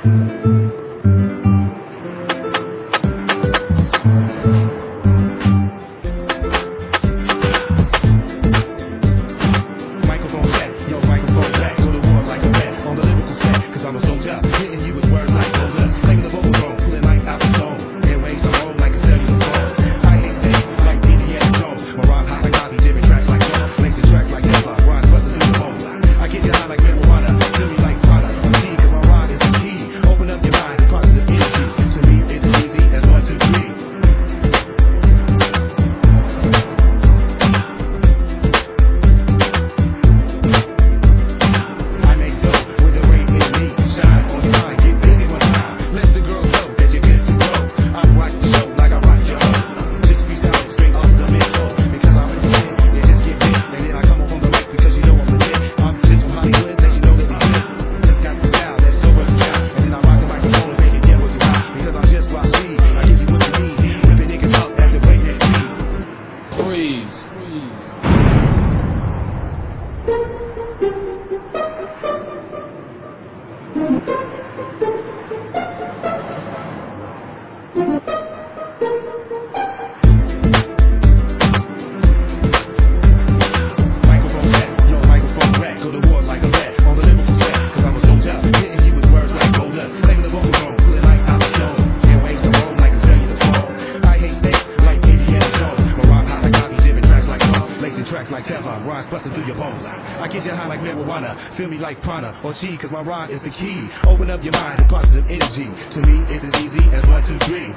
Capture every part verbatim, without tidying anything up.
Like Teflon, rhymes busting through your bones. I get you high like marijuana, feel me like prana or chi, cause my rhyme is the key. Open up your mind to positive energy. To me, it's as easy as one, two, three.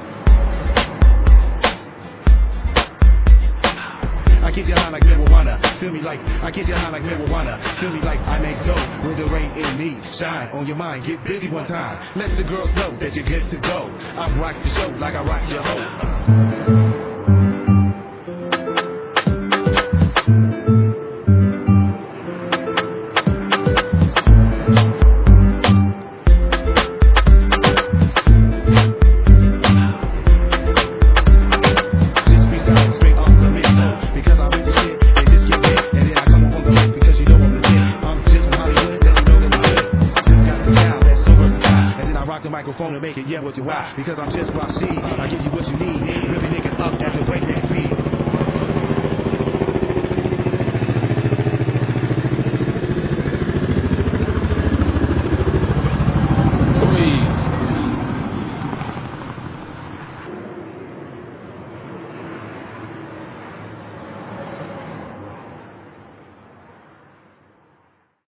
I get you high like marijuana, feel me like, I get you high like marijuana, feel me like I make dope with the rain in me. Shine on your mind, get busy one time. Let the girls know that you're good to go. I rock the show like I rock your hoe. The microphone to make it, yeah, what you want. Because I'm just what I see. I give you what you need.